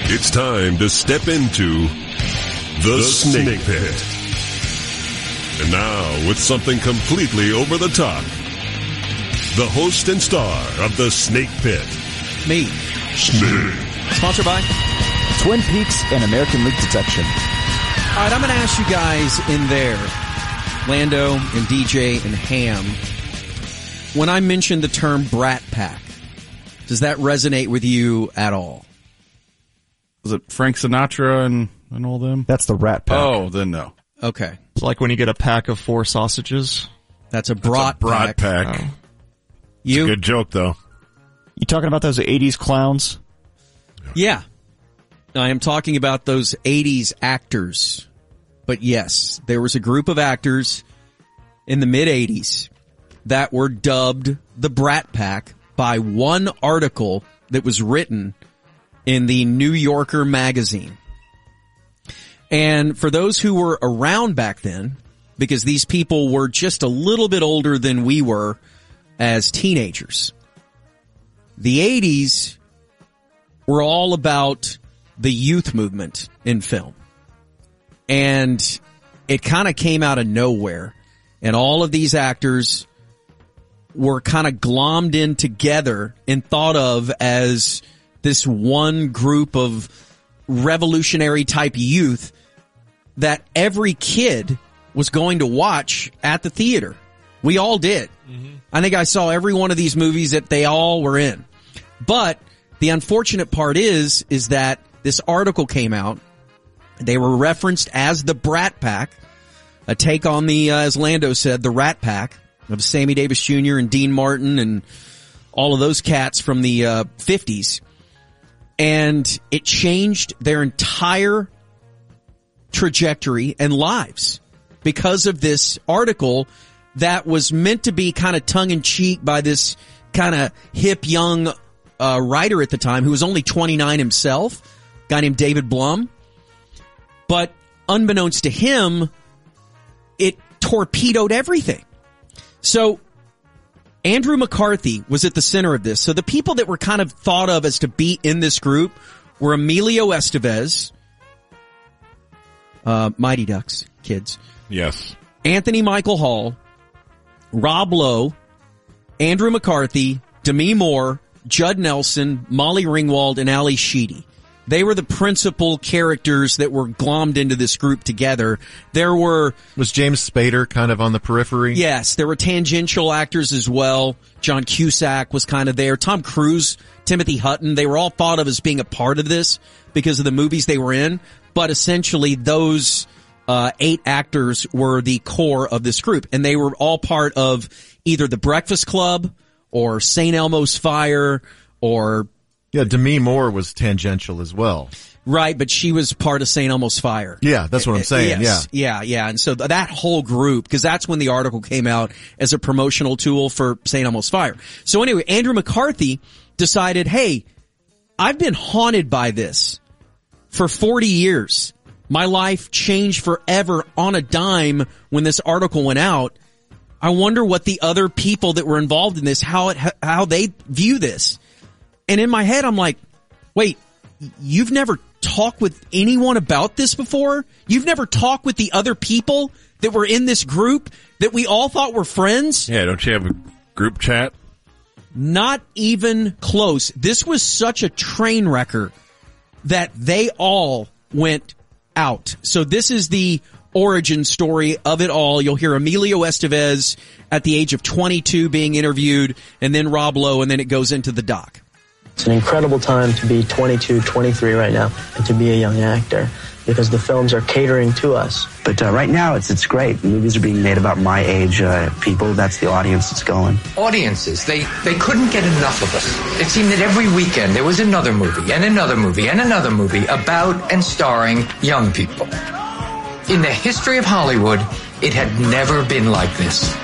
It's time to step into the Snake Pit. And now, with something completely over the top, the host and star of the Snake Pit. Me. Snake. Sponsored by Twin Peaks and American Leak Detection. All right, I'm going to ask you guys in there, Lando and DJ and Ham, when I mentioned the term Brat Pack, does that resonate with you at all? Was it Frank Sinatra and all them? That's the Rat Pack. Oh, then no. Okay. It's like when you get a pack of 4 sausages. That's a Brat Pack. Oh. You? Good joke, though. You talking about those 80s clowns? Yeah. I am talking about those 80s actors. But yes, there was a group of actors in the mid-80s that were dubbed the Brat Pack by one article that was written in the New Yorker magazine. And for those who were around back then, because these people were just a little bit older than we were as teenagers, the 80s were all about the youth movement in film. And it kind of came out of nowhere. And all of these actors were kind of glommed in together and thought of as this one group of revolutionary type youth that every kid was going to watch at the theater. We all did. Mm-hmm. I think I saw every one of these movies that they all were in. But the unfortunate part is that this article came out. They were referenced as the Brat Pack, a take on the, as Lando said, the Rat Pack of Sammy Davis Jr. and Dean Martin and all of those cats from the 50s. And it changed their entire trajectory and lives because of this article that was meant to be kind of tongue-in-cheek by this kind of hip young writer at the time who was only 29 himself, a guy named David Blum. But unbeknownst to him, it torpedoed everything. So Andrew McCarthy was at the center of this. So the people that were kind of thought of as to be in this group were Emilio Estevez, Mighty Ducks kids. Yes. Anthony Michael Hall, Rob Lowe, Andrew McCarthy, Demi Moore, Judd Nelson, Molly Ringwald, and Ali Sheedy. They were the principal characters that were glommed into this group together. Was James Spader kind of on the periphery? Yes, there were tangential actors as well. John Cusack was kind of there. Tom Cruise, Timothy Hutton, they were all thought of as being a part of this because of the movies they were in. But essentially those 8 actors were the core of this group. And they were all part of either the Breakfast Club or St. Elmo's Fire or... Yeah, Demi Moore was tangential as well. Right, but she was part of St. Elmo's Fire. Yeah, that's what I'm saying, yes, yeah. And so that whole group, because that's when the article came out as a promotional tool for St. Elmo's Fire. So anyway, Andrew McCarthy decided, hey, I've been haunted by this for 40 years. My life changed forever on a dime when this article went out. I wonder what the other people that were involved in this, how they view this. And in my head, I'm like, wait, you've never talked with anyone about this before? You've never talked with the other people that were in this group that we all thought were friends? Yeah, don't you have a group chat? Not even close. This was such a train wrecker that they all went out. So this is the origin story of it all. You'll hear Emilio Estevez at the age of 22 being interviewed, and then Rob Lowe, and then it goes into the doc. It's an incredible time to be 22, 23 right now, and to be a young actor, because the films are catering to us. But right now, it's great. Movies are being made about my age people. That's the audience that's going. Audiences, they couldn't get enough of us. It seemed that every weekend there was another movie and another movie and another movie about and starring young people. In the history of Hollywood, it had never been like this.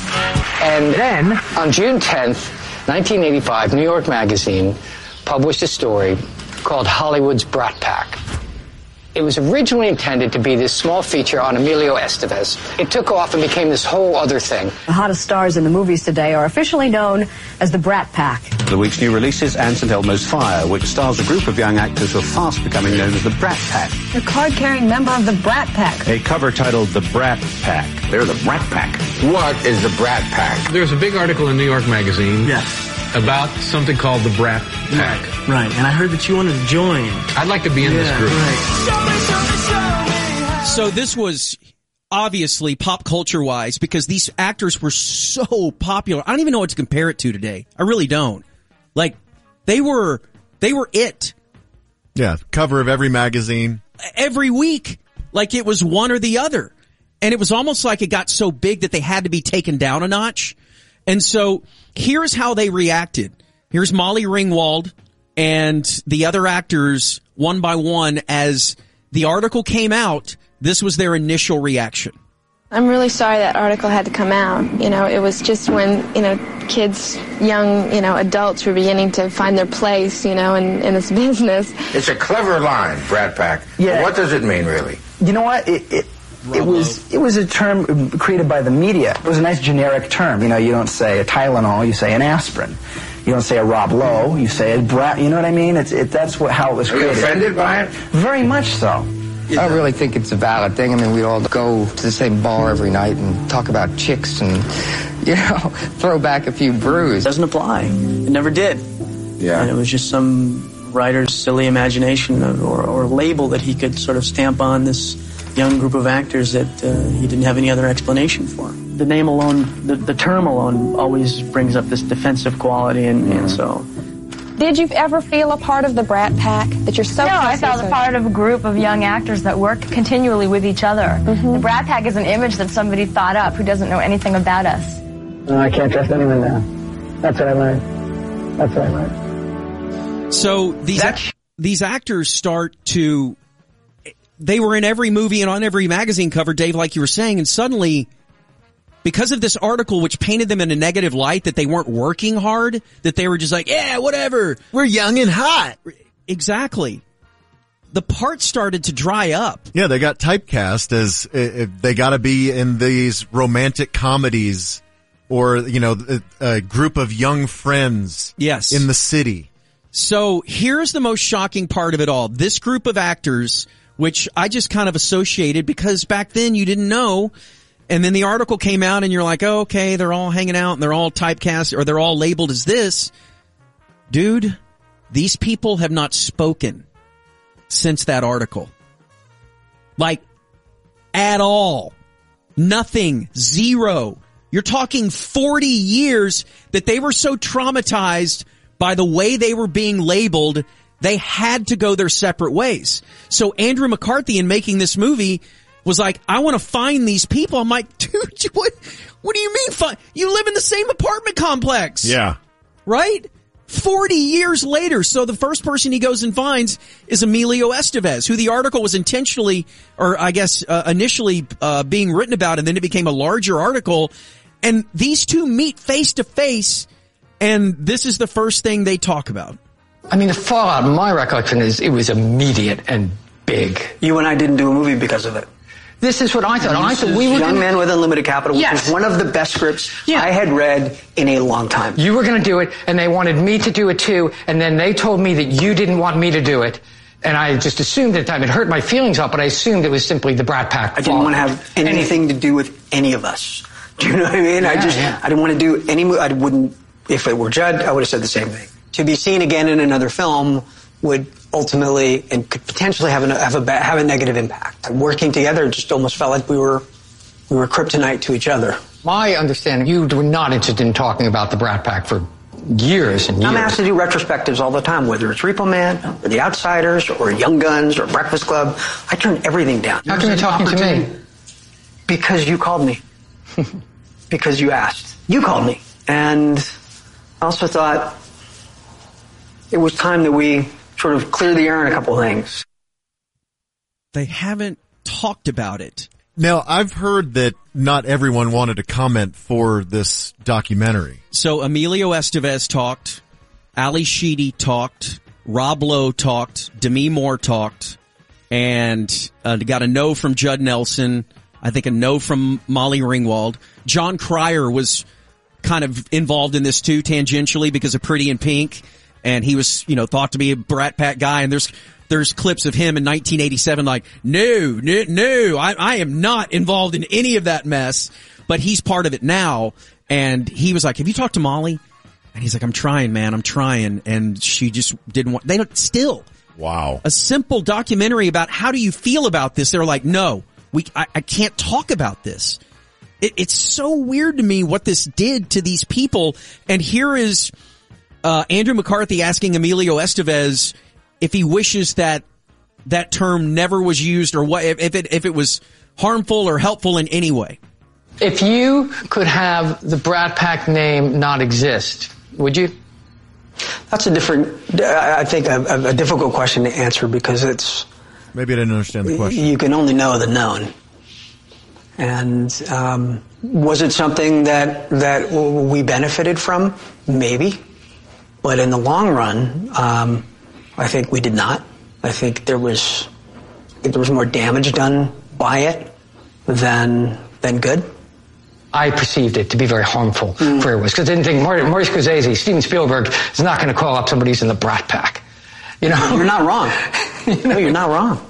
And then, on June 10th, 1985, New York Magazine published a story called Hollywood's Brat Pack. It was originally intended to be this small feature on Emilio Estevez. It took off and became this whole other thing. The hottest stars in the movies today are officially known as the Brat Pack. The week's new release is Anne St. Elmo's Fire, which stars a group of young actors who are fast becoming known as the Brat Pack. The card-carrying member of the Brat Pack. A cover titled The Brat Pack. They're the Brat Pack. What is the Brat Pack? There's a big article in New York Magazine. Yes. About something called the Brat Pack. Right. And I heard that you wanted to join. I'd like to be in this group. Right. So this was obviously pop culture wise because these actors were so popular. I don't even know what to compare it to today. I really don't. Like, they were it. Yeah, cover of every magazine. Every week. Like it was one or the other. And it was almost like it got so big that they had to be taken down a notch. And so here's how they reacted. Here's Molly Ringwald and the other actors one by one as the article came out. This was their initial reaction. I'm really sorry that article had to come out. You know, it was just when, kids, young, adults were beginning to find their place, in this business. It's a clever line, Brat Pack. Yeah. What does it mean, really? You know what? It was a term created by the media. It was a nice generic term. You don't say a Tylenol, you say an aspirin. You don't say a Rob Lowe, you say a Brat. You know what I mean? That's how it was created. Are you offended by it? Very much so. I really think it's a valid thing. I mean, we'd all go to the same bar every night and talk about chicks and, throw back a few brews. It doesn't apply. It never did. Yeah. And it was just some writer's silly imagination or label that he could sort of stamp on this young group of actors that he didn't have any other explanation for. The name alone, the term alone always brings up this defensive quality and so... Did you ever feel a part of the Brat Pack that you're so? No, I felt a part of a group of young actors that work continually with each other. Mm-hmm. The Brat Pack is an image that somebody thought up who doesn't know anything about us. No, I can't trust anyone now. That's what I learned. So these actors start to. They were in every movie and on every magazine cover, Dave, like you were saying, and suddenly, because of this article which painted them in a negative light, that they weren't working hard, that they were just like, yeah, whatever. We're young and hot. Exactly. The parts started to dry up. Yeah, they got typecast as they got to be in these romantic comedies or, a group of young friends yes. in the city. So here's the most shocking part of it all. This group of actors, which I just kind of associated because back then you didn't know. And then the article came out and you're like, oh, okay, they're all hanging out and they're all typecast or they're all labeled as this. Dude, these people have not spoken since that article. Like, at all. Nothing. Zero. You're talking 40 years that they were so traumatized by the way they were being labeled, they had to go their separate ways. So Andrew McCarthy, in making this movie, was like, I want to find these people. I'm like, dude, what do you mean find? You live in the same apartment complex. Yeah. Right? 40 years later. So the first person he goes and finds is Emilio Estevez, who the article was intentionally, or I guess, initially, being written about, and then it became a larger article. And these two meet face to face, and this is the first thing they talk about. I mean, the fallout, my recollection is it was immediate and big. You and I didn't do a movie because of it. This is what I thought. I thought we were Young Men with Unlimited Capital, which yes. was one of the best scripts I had read in a long time. You were going to do it, and they wanted me to do it too, and then they told me that you didn't want me to do it. And I just assumed at the time, it hurt my feelings up, but I assumed it was simply the Brat Pack. I didn't want to have anything to do with any of us. Do you know what I mean? Yeah, I didn't want to do any movie. I wouldn't, if it were Judd, I would have said the same thing. To be seen again in another film would ultimately and could potentially have a negative impact. Working together just almost felt like we were kryptonite to each other. My understanding, you were not interested in talking about the Brat Pack for years and years. I'm asked to do retrospectives all the time, whether it's Repo Man or The Outsiders or Young Guns or Breakfast Club. I turn everything down. How come you're talking to me? Because you called me. Because you asked. You called me. And I also thought it was time that we sort of clear the air on a couple of things. They haven't talked about it. Now, I've heard that not everyone wanted to comment for this documentary. So Emilio Estevez talked, Ali Sheedy talked, Rob Lowe talked, Demi Moore talked. and got a no from Judd Nelson. I think a no from Molly Ringwald. John Cryer was kind of involved in this too, tangentially, because of Pretty in Pink, and he was, thought to be a Brat Pack guy. And there's clips of him in 1987 like, no, I am not involved in any of that mess, but he's part of it now. And he was like, have you talked to Molly? And he's like, I'm trying, man, I'm trying. And she just didn't want, Wow. A simple documentary about how do you feel about this? They're like, no, I can't talk about this. It's so weird to me what this did to these people. And here is, Andrew McCarthy asking Emilio Estevez if he wishes that term never was used, or what, if it was harmful or helpful in any way. If you could have the Brat Pack name not exist, would you? That's a difficult question to answer, because it's... Maybe I didn't understand the question. You can only know the known. And was it something that we benefited from? Maybe. But in the long run, I think we did not. I think there was more damage done by it than good. I perceived it to be very harmful for everyone, because I didn't think Marty Scorsese, Steven Spielberg is not going to call up somebody who's in the Brat Pack. You're not wrong. No, you're not wrong.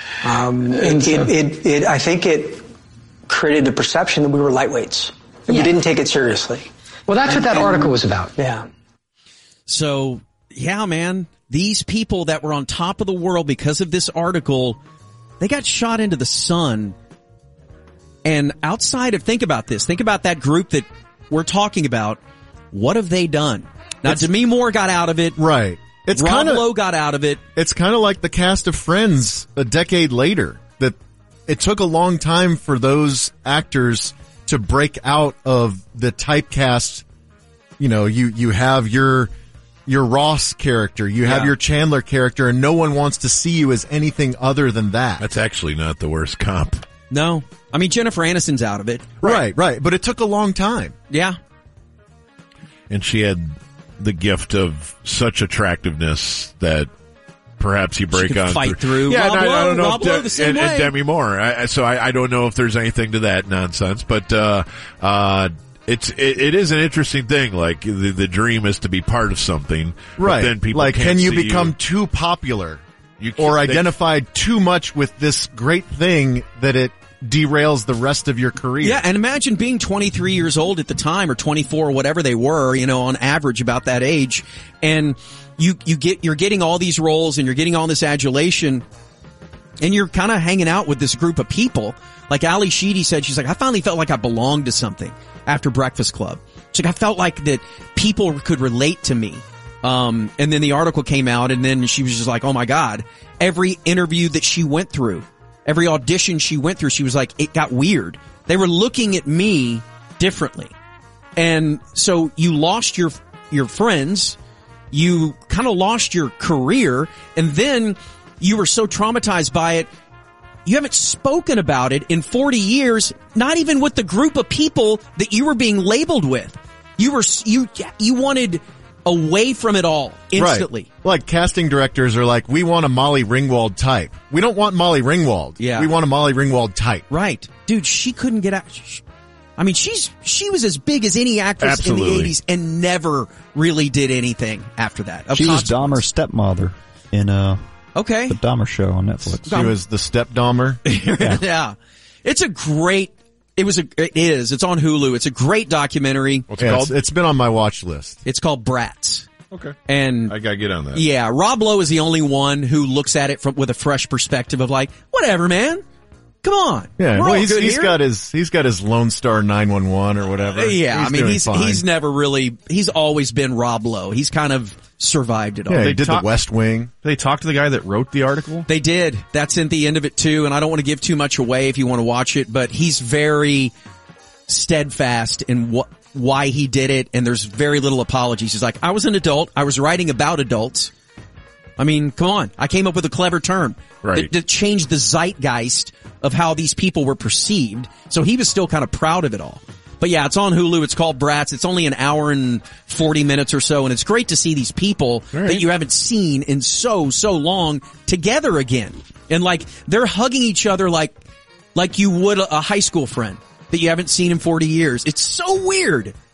I think it created the perception that we were lightweights. That we didn't take it seriously. Well, that's what that article was about. Yeah. So, yeah, man, these people that were on top of the world because of this article, they got shot into the sun. And outside of, think about that group that we're talking about. What have they done? Now, Demi Moore got out of it. Right. Rob Lowe got out of it. It's kind of like the cast of Friends a decade later, that it took a long time for those actors to break out of the typecast. You have your Ross character, you have your Chandler character, and no one wants to see you as anything other than that. That's actually not the worst comp. No. I mean, Jennifer Aniston's out of it. Right. But it took a long time. Yeah. And she had the gift of such attractiveness that perhaps you break on fight through. Yeah, Rob Lowe, I don't know Rob Lowe the same way. And Demi Moore. So I don't know if there's anything to that nonsense, but it is an interesting thing. Like the dream is to be part of something, right? But then people like, can't can you see become too popular or identified too much with this great thing that it derails the rest of your career? Yeah, and imagine being 23 years old at the time, or 24, or whatever they were, on average about that age, and you're getting all these roles and you're getting all this adulation, and you're kind of hanging out with this group of people. Like Ali Sheedy said, she's like, I finally felt like I belonged to something after Breakfast Club. She's like, I felt like that people could relate to me. And then the article came out, and then she was just like, oh my God, every interview that she went through, every audition she went through, she was like, it got weird. They were looking at me differently. And so you lost your friends, you kind of lost your career, and then you were so traumatized by it, you haven't spoken about it in 40 years, not even with the group of people that you were being labeled with. You wanted away from it all instantly. Right. Like casting directors are like, we want a Molly Ringwald type. We don't want Molly Ringwald. Yeah. We want a Molly Ringwald type. Right. Dude, she couldn't get out. I mean, she was as big as any actress Absolutely. in the 80s and never really did anything after that. She was Dahmer's stepmother in the Dahmer show on Netflix. She was the step Dahmer. Yeah. It's on Hulu. It's a great documentary. What's it called? It's been on my watch list. It's called Brats. Okay. And I gotta get on that. Yeah, Rob Lowe is the only one who looks at it with a fresh perspective of like, whatever, man. Come on. Yeah, We're well, all he's good here. got his Lone Star 911 or whatever. Yeah, he's he's always been Rob Lowe. He's kind of survived it all. Yeah, he did the West Wing. They talked to the guy that wrote the article? They did. That's at the end of it too, and I don't want to give too much away if you want to watch it, but he's very steadfast in why he did it, and there's very little apologies. He's like, I was an adult. I was writing about adults. I mean, come on. I came up with a clever term that changed the zeitgeist of how these people were perceived. So he was still kind of proud of it all. But yeah, it's on Hulu. It's called Bratz. It's only an hour and 40 minutes or so, and it's great to see these people that you haven't seen in so long together again. And like, they're hugging each other like you would a high school friend that you haven't seen in 40 years. It's so weird.